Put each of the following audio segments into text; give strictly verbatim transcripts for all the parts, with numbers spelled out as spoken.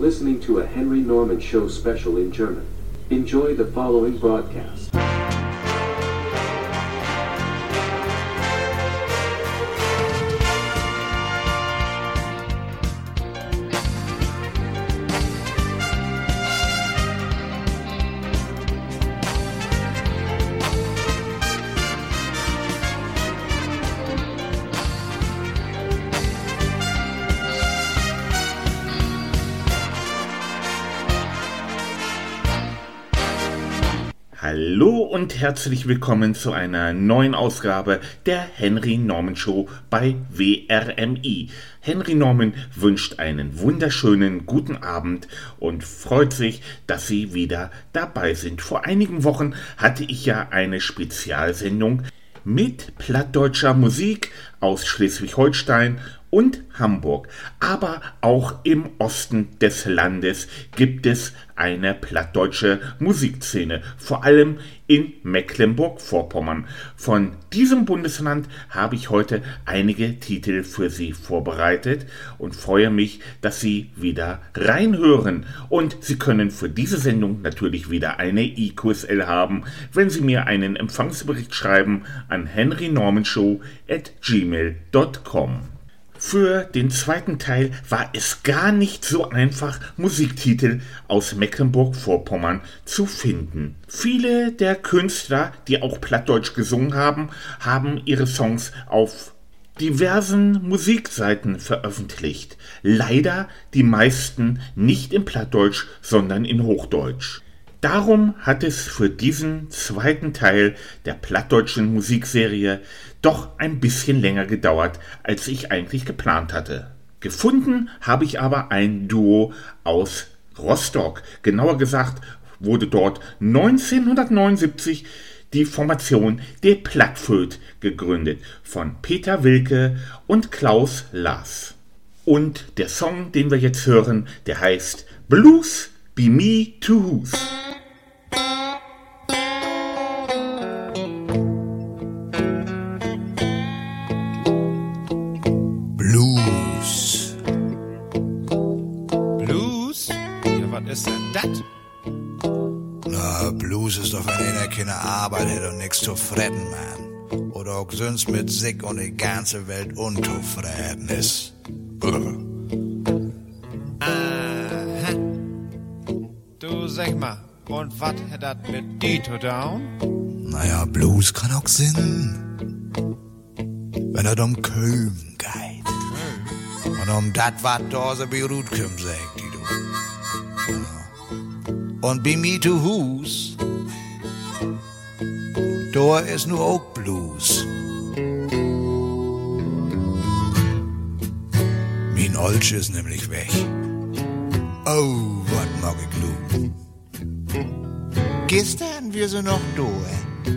listening to a Henry Norman Show special in German. Enjoy the following broadcast. Hallo und herzlich willkommen zu einer neuen Ausgabe der Henry Norman Show bei W R M I. Henry Norman wünscht einen wunderschönen guten Abend und freut sich, dass Sie wieder dabei sind. Vor einigen Wochen hatte ich ja eine Spezialsendung mit plattdeutscher Musik aus Schleswig-Holstein und Hamburg. Aber auch im Osten des Landes gibt es eine plattdeutsche Musikszene, vor allem in Mecklenburg-Vorpommern. Von diesem Bundesland habe ich heute einige Titel für Sie vorbereitet und freue mich, dass Sie wieder reinhören. Und Sie können für diese Sendung natürlich wieder eine I Q S L haben, wenn Sie mir einen Empfangsbericht schreiben an henry norman show at gmail dot com. Für den zweiten Teil war es gar nicht so einfach, Musiktitel aus Mecklenburg-Vorpommern zu finden. Viele der Künstler, die auch Plattdeutsch gesungen haben, haben ihre Songs auf diversen Musikseiten veröffentlicht. Leider die meisten nicht in Plattdeutsch, sondern in Hochdeutsch. Darum hat es für diesen zweiten Teil der plattdeutschen Musikserie doch ein bisschen länger gedauert, als ich eigentlich geplant hatte. Gefunden habe ich aber ein Duo aus Rostock. Genauer gesagt wurde dort neunzehnhundertneunundsiebzig die Formation De Plattföt gegründet von Peter Wilke und Klaus Lars. Und der Song, den wir jetzt hören, der heißt Blues Be Me to Who's. Ist denn das? Na, Blues ist doch, wenn einer keine Arbeit hat und nix zu fretten, man. Oder auch sonst mit sich und die ganze Welt unzufrieden ist. Brr. Aha. Du sag mal, und wat hat das mit die to down? Naja, Blues kann auch Sinn. Wenn er um Köln geht. Köln? Und um dat wat da so wie Rutkum sagt, die du. Und Be Me to Who's, da ist nur auch Blues. Mein Olsch ist nämlich weg. Oh, wat mag ich lu. Gestern wir so noch da.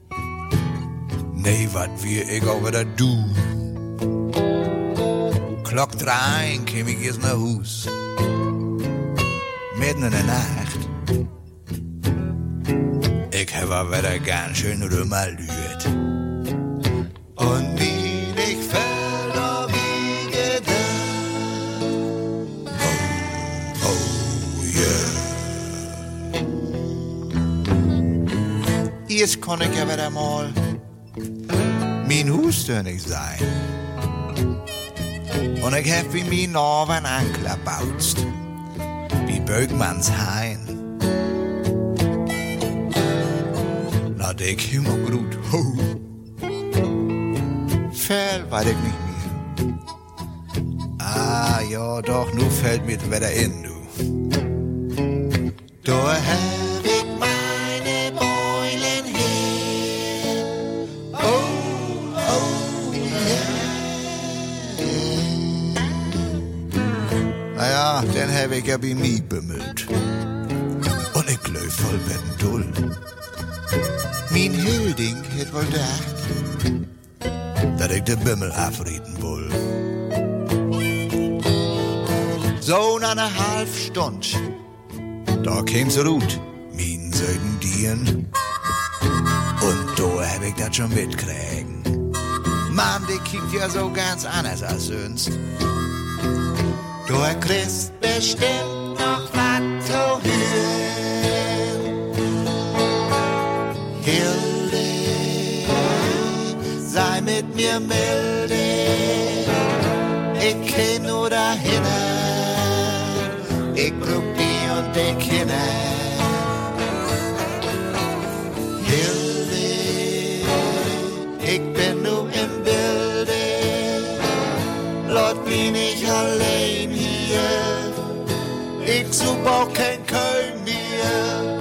Nee, wat wir ich auch wieder du. Klock drei käm ich erst nach Hus. Mitten in der Nacht. Ich habe wieder ganz schön rüberlüht. Und nie ich fäll auf wie gedacht. Oh, oh, yeah. Jetzt kann ich ja wieder mal mein Hustönig sein. Und ich hab wie mein Norwen anklappbautst. Wie Bögmanns Hain. Na, der immer gut. Ho. Fell weiß ich nicht mehr. Ah, ja, doch, nu fällt mir wieder in, du. Da hab ich meine Beulen her. Oh, oh, yeah. Naja, den hab ich ja bei mir bemüht. Und ich glaub voll werden dull. Mein Hilding het wohl gedacht, dat ich de Bimmel afrieden will. So na ne halb Stund, da käm's gut, mein Söden Dien. Und da hab ich dat schon mitkriegen. Mann, die kickt ja so ganz anders als sonst. Du kriegst bestimmt noch was zu hören. Hilde, sei mit mir milde, ich kenn nur dahin, ich brauch die und die Kinder. Hilde, ich bin nur im Bilde, lass mich nicht allein hier, ich such auch kein Köln mehr.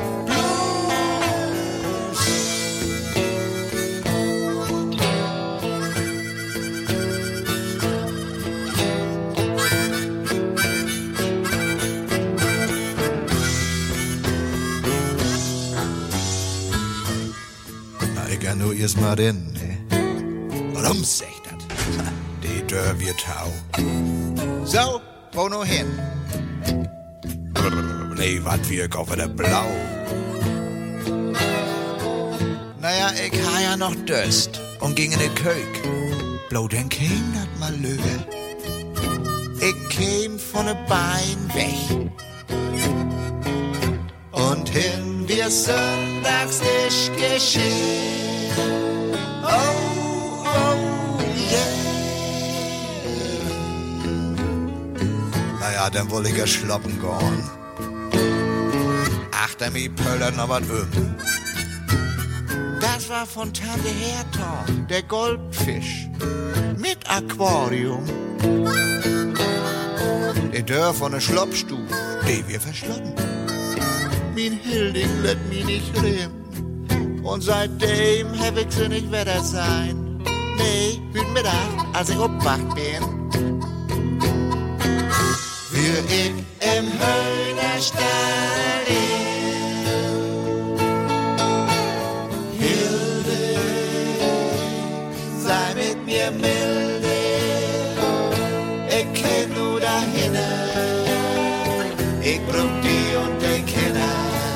Nur erst mal rein, ne? Warum sag ich das? Die Tür wird tau. So, wo nur hin? Nee, wat wir kaufen der Blau. Naja, ich ha ja noch Durst und ging in die Kök. Blau, dann käm dat mal Löwe. Ich käm von ne Bein weg. Und hin wir sonntags ist geschehen. Oh, oh, yeah. Naja, dann woll ich ja schloppen gehen. Achter mi pöllert noch wat um. Das war von Tante Hertha, der Goldfisch. Mit Aquarium. Die Tür von der Schloppstuf, die wir verschloppen. Min Hilding lässt mi nicht rein. Und seitdem hab ich sie nicht wieder sein. Nee, heute Mittag, als ich aufwacht bin. Für ich im Hölnerstall Hilde, sei mit mir milde, ich kenn nur dahin, ich brauch die und die Kinder.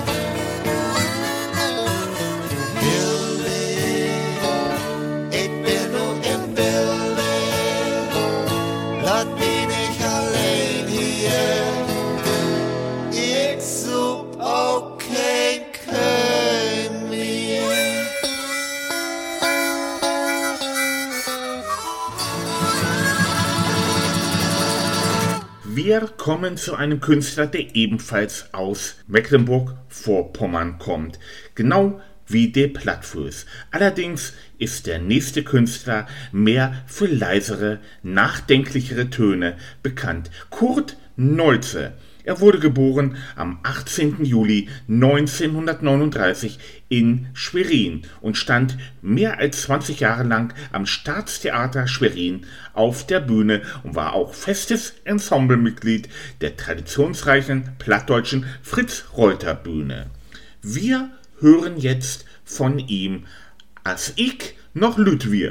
Wir kommen zu einem Künstler, der ebenfalls aus Mecklenburg-Vorpommern kommt, genau wie der Plattfuß. Allerdings ist der nächste Künstler mehr für leisere, nachdenklichere Töne bekannt. Kurt Neutze. Er wurde geboren am achtzehnten Juli neunzehnhundertneununddreißig in Schwerin und stand mehr als zwanzig Jahre lang am Staatstheater Schwerin auf der Bühne und war auch festes Ensemblemitglied der traditionsreichen plattdeutschen Fritz-Reuter-Bühne. Wir hören jetzt von ihm As ich noch lüt wir.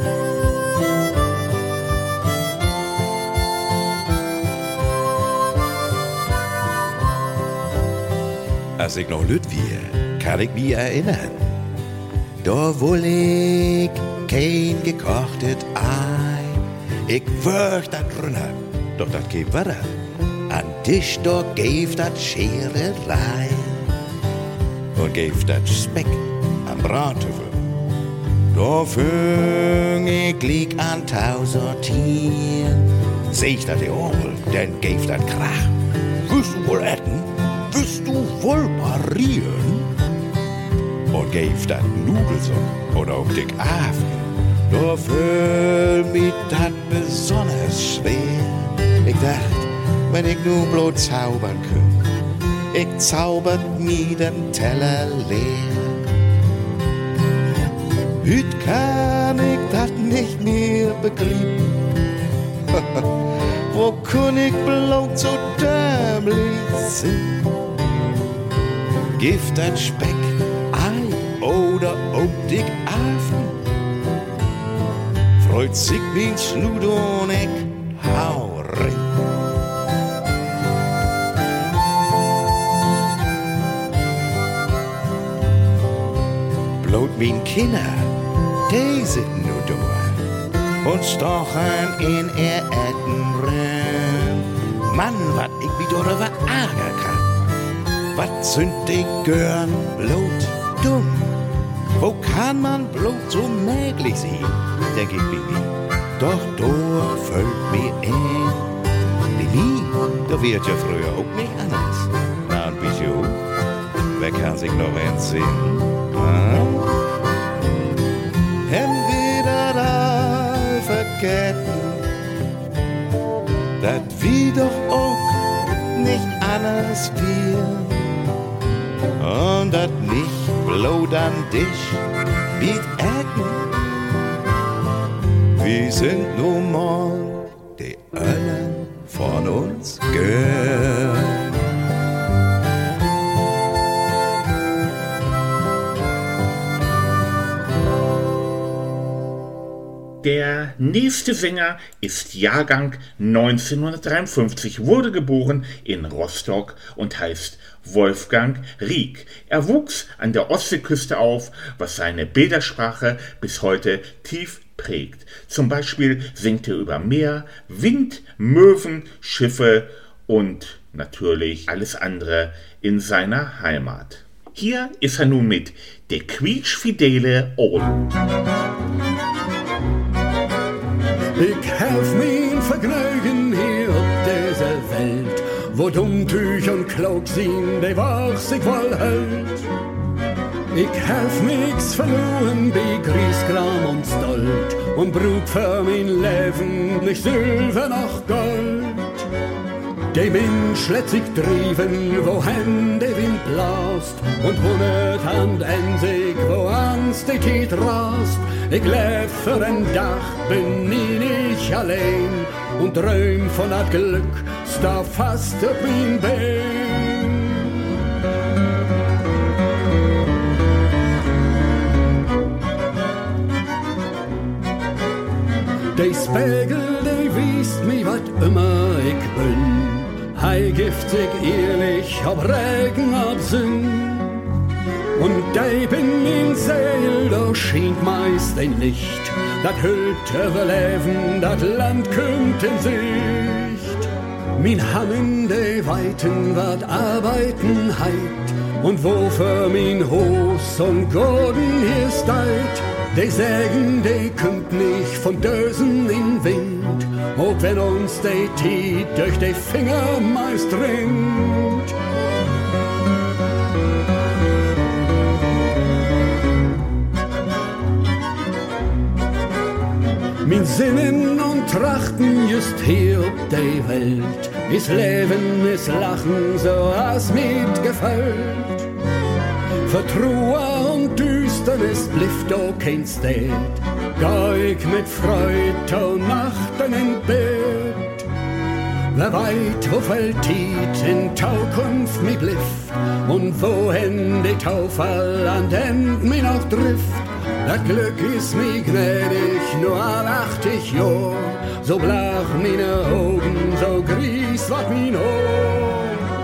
Als ich noch lüt wir, kann ich mich erinnern. Da wohl ich kein gekochtes Ei. Ich würg da drunter, doch dat geht weiter. An Tisch da gäf dat Schere rein. Und gäf dat Speck am Brathövel. Da fing ich lieg an Tau sortieren. Seh ich dat die Orgel, denn gäf dat Krach. Willst du wohl essen? Willst du wohl parieren? Und gäf dat Nudelsuppe oder auch dick Affen, da fühl mich dat besonders schwer. Ich dacht, wenn ich nur bloß zaubern könnt, ich zaubert mir den Teller leer. Hüt kann ich dat nicht mehr begreifen. Wo kun ich bloß so dämlich sein? Gift dat Speck, Ei oder auch dick Affen. Freut sich mein Slut und ich hau rein. Bloß mein Kinder, die sind nur da und stochen in ihr Etten rein. Mann, wat ich mich darüber ärgere. wat sind die Görn bloß dumm? Wo kann man bloß so möglich sein, denk ich bei mir. Doch da fällt mir ein, bei mir, da wird ja früher auch nicht anders. Na, ein bisschen, wer kann sich noch entsinnen? Ah? Hem wieder da vergessen, dat wie doch auch nicht anders wir. Und dat nicht bloß an dich mit Ecken. Wir sind nun mal die allen von uns gehören. Der nächste Sänger ist Jahrgang neunzehnhundertdreiundfünfzig, wurde geboren in Rostock und heißt Wolfgang Rieck. Er wuchs an der Ostseeküste auf, was seine Bildersprache bis heute tief prägt. Zum Beispiel singt er über Meer, Wind, Möwen, Schiffe und natürlich alles andere in seiner Heimat. Hier ist er nun mit Der quietschfidele Ohl. Ich helf mir Vergnügen hier auf dieser Welt, wo Dummtüch und Klaug sind, die was ich wohl hält. Ich helf nix verloren bei Griesgram und Stolt und brug für mein Leben nicht Silber noch Gold. Der Mensch lässt sich trieben, wohin der Wind blast und hundert Hand endlich, wo ans die Tiet rast. Ich leb für ein Dach, bin nie nicht allein und träum von dat Glück, sta fast auf mein Bein. Der Spiegel, der wiest mi wat immer ich bin. Hei giftig, ehrlich, ob Regen, ob Sinn. Und dei bin in Seel, da schient meist ein Licht. Dat hüllt überleben, dat Land kümmt in Sicht. Min Hammen, de Weiten, wat arbeiten heit. Und wofür min Hos und Gorden hier steit. De Sägen, de kümmt nicht von Dösen in Wind. Auch wenn uns de Tiet durch de Finger meist rinnt. Min Sinnen und Trachten just hier auf der Welt, is Leben, is Lachen, so as mit gefällt. Vertrua und Düsternis blifft auch kein State, geh ich mit Freud und Nachten in Bett. Wer weit, wo fällt Tiet in Taukunft mi blifft, und wohin die Taufall an den mi noch trifft. Das Glück ist mi gnädig, nur an achtzig Jahr, so blach meine Augen, so gries wat min Ohr.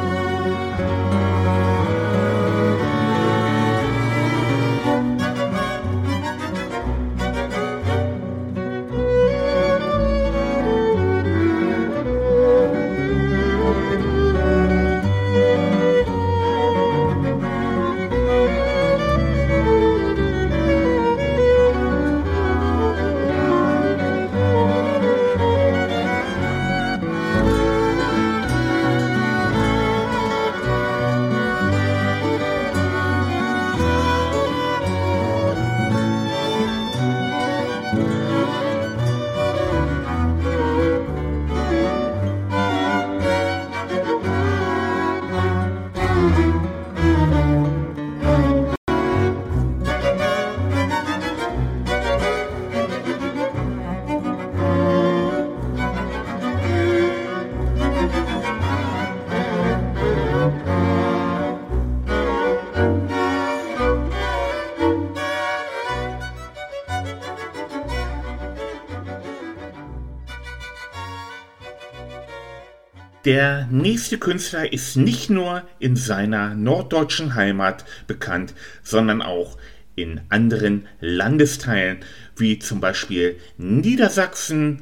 Der nächste Künstler ist nicht nur in seiner norddeutschen Heimat bekannt, sondern auch in anderen Landesteilen, wie zum Beispiel Niedersachsen,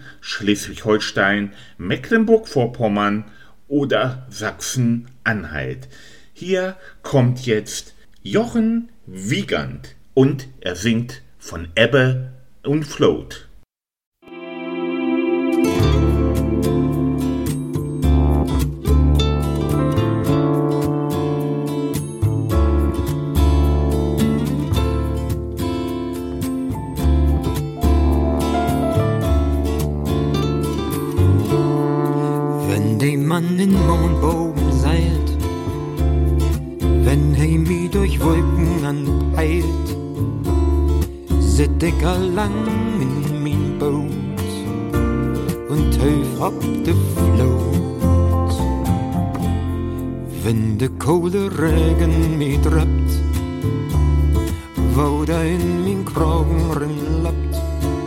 Schleswig-Holstein, Mecklenburg-Vorpommern oder Sachsen-Anhalt. Hier kommt jetzt Jochen Wiegand und er singt von Ebbe und Flut. Mann in Mondbogen seilt, wenn er mich durch Wolken anpeilt, sit ich allang in mein Boot und teuf ab de Flut. Wenn de kohle Regen mich trappt, wo da in mein Kragen rinlappt,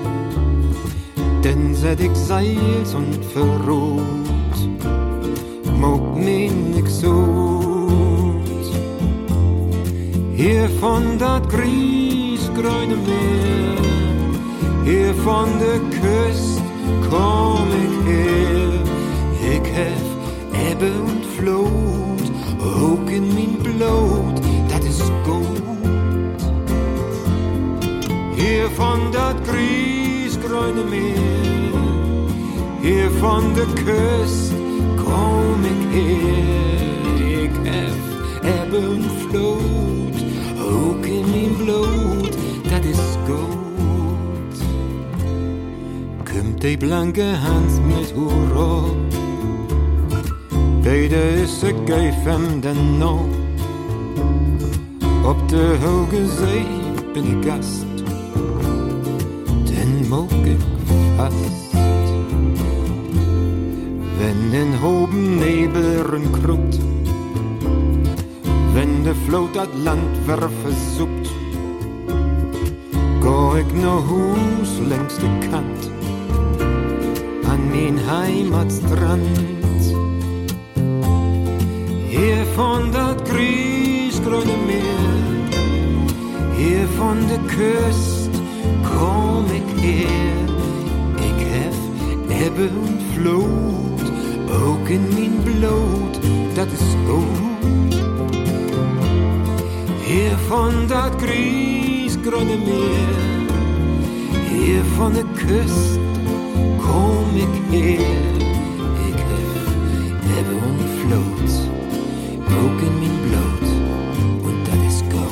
denn set ich Seils und verruht. Mogt mir nix ut. Hier von dat griesgrüne Meer, hier von der Küst komm ich her. Ich hef Ebbe und Flut, auch in mein Blut, dat is gut. Hier von dat griesgrüne Meer, hier von der Küst komm ich her, ich hef Ebbe und Flut, auch in mein Blut, dat is gut. Kommt die blanke Hand mit Hurra, beide is se geifem den no. Op de hoge See bin ich Gast, den mog ich fast. Wenn den hoben Nebel krupt, wenn de Flut dat Land versucht, go ich no Hus längs de Kant, an mein Heimatstrand. Hier von dat griesgrüne Meer, hier von de Küst komm ich her, ich hef Ebbe und Flut, auch in mein Blut, dat is gut. Hier von dat griesgrüne Meer, hier von der Küst komm ich her. Ich hef Ebbe und Flut, auch in mein Blut, und dat is gut.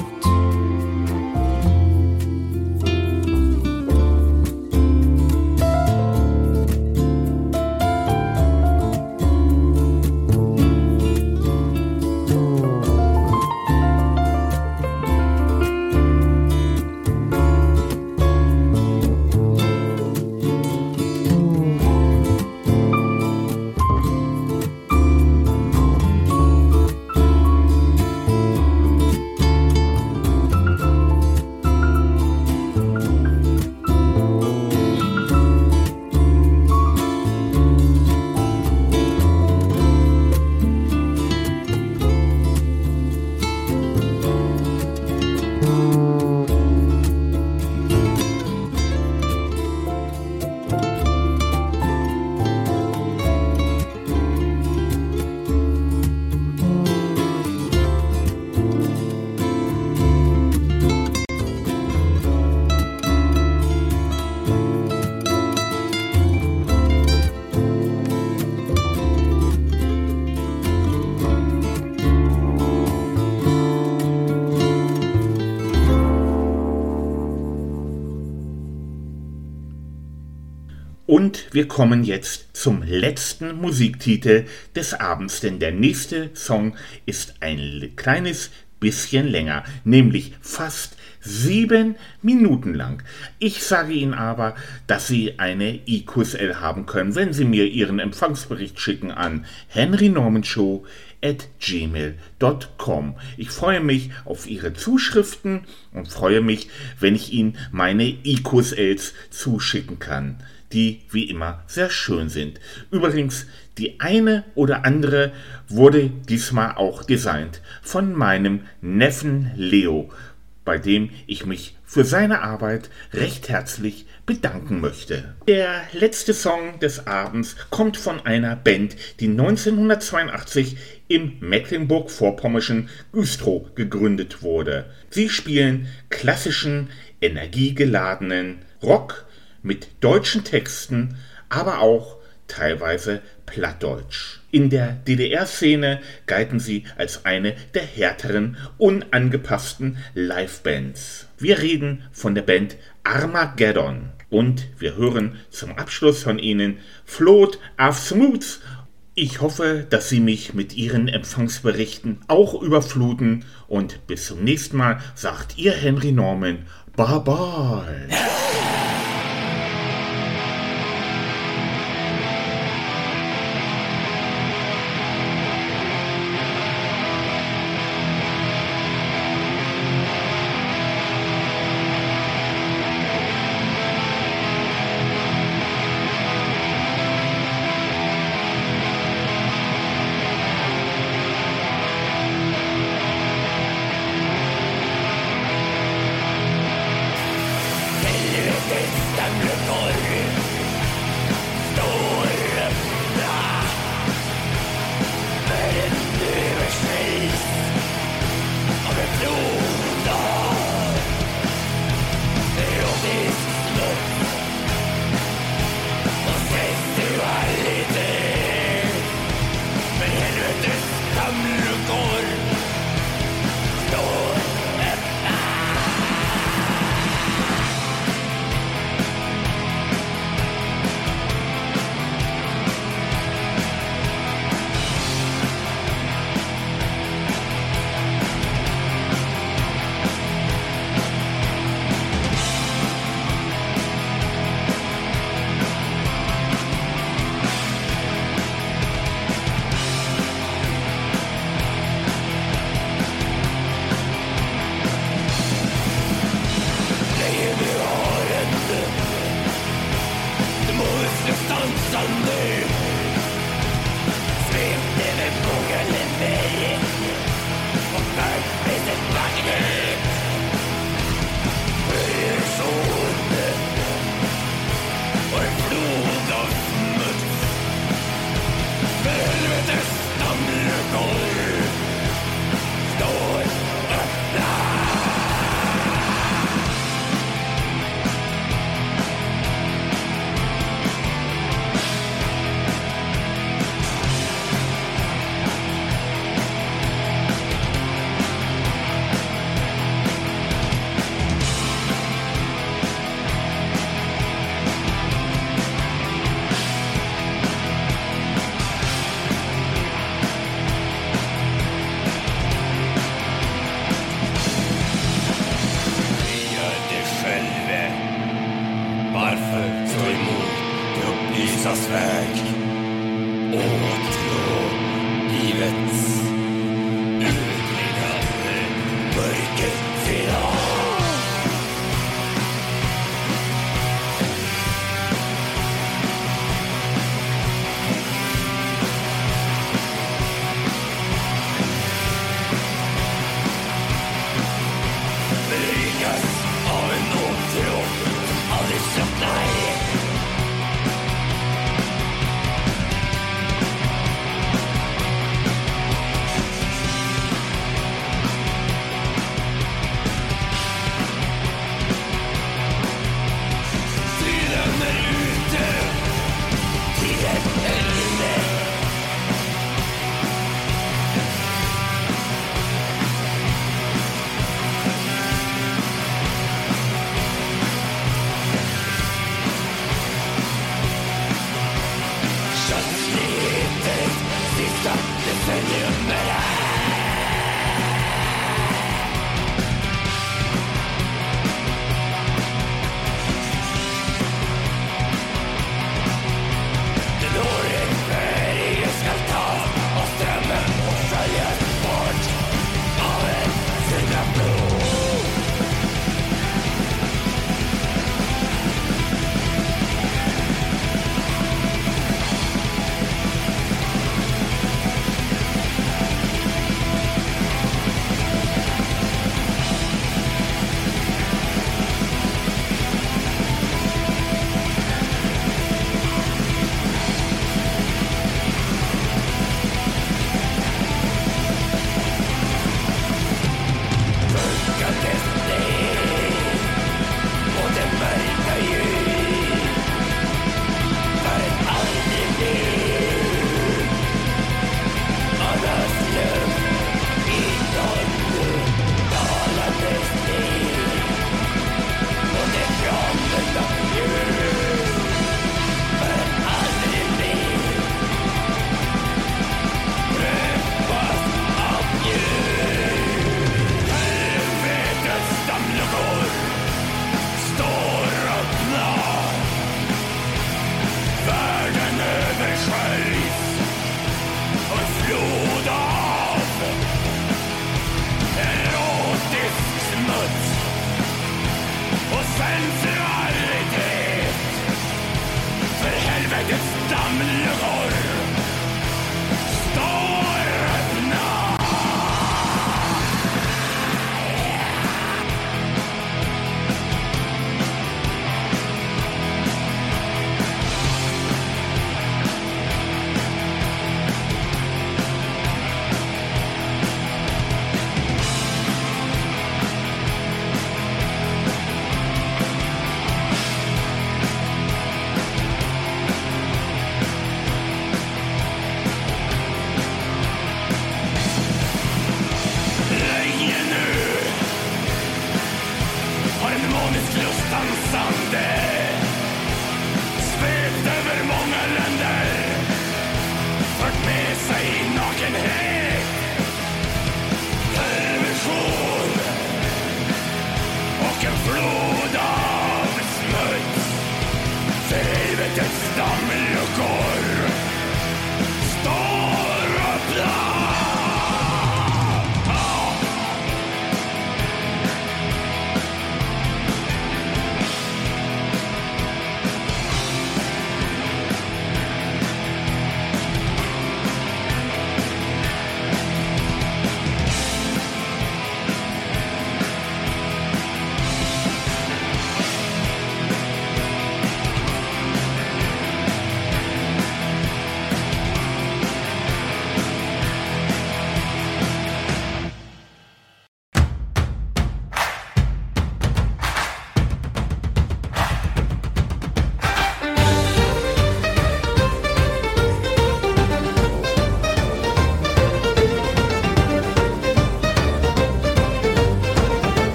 Und wir kommen jetzt zum letzten Musiktitel des Abends, denn der nächste Song ist ein kleines bisschen länger, nämlich fast sieben Minuten lang. Ich sage Ihnen aber, dass Sie eine I Q S L haben können, wenn Sie mir Ihren Empfangsbericht schicken an henry norman show at gmail dot com. Ich freue mich auf Ihre Zuschriften und freue mich, wenn ich Ihnen meine I Q S Ls zuschicken kann, die wie immer sehr schön sind. Übrigens, die eine oder andere wurde diesmal auch designt von meinem Neffen Leo, bei dem ich mich für seine Arbeit recht herzlich bedanken möchte. Der letzte Song des Abends kommt von einer Band, die neunzehnhundertzweiundachtzig im Mecklenburg-Vorpommerischen Güstrow gegründet wurde. Sie spielen klassischen, energiegeladenen Rock mit deutschen Texten, aber auch teilweise Plattdeutsch. In der D D R-Szene galten sie als eine der härteren, unangepassten Livebands. Wir reden von der Band Armageddon und wir hören zum Abschluss von ihnen Float auf Smooth. Ich hoffe, dass Sie mich mit Ihren Empfangsberichten auch überfluten und bis zum nächsten Mal sagt Ihr Henry Norman Bye bye.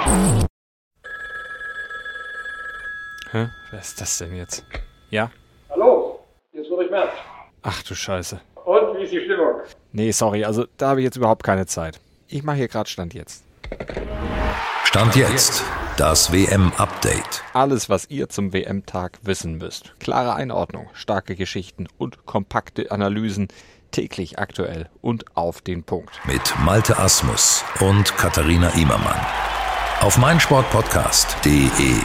Hä? Wer ist das denn jetzt? Ja? Hallo, hier ist Ulrich Merz. Ach du Scheiße. Und, wie ist die Stimmung? Nee, sorry, also da habe ich jetzt überhaupt keine Zeit. Ich mache hier gerade Stand jetzt. Stand jetzt. Das W M-Update. Alles, was ihr zum W M-Tag wissen müsst. Klare Einordnung, starke Geschichten und kompakte Analysen. Täglich aktuell und auf den Punkt. Mit Malte Asmus und Katharina Immermann. Auf meinsportpodcast punkt de.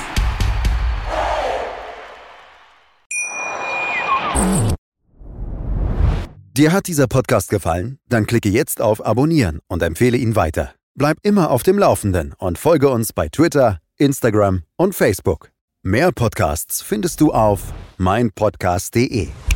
Dir hat dieser Podcast gefallen? Dann klicke jetzt auf Abonnieren und empfehle ihn weiter. Bleib immer auf dem Laufenden und folge uns bei Twitter, Instagram und Facebook. Mehr Podcasts findest du auf meinpodcast punkt de.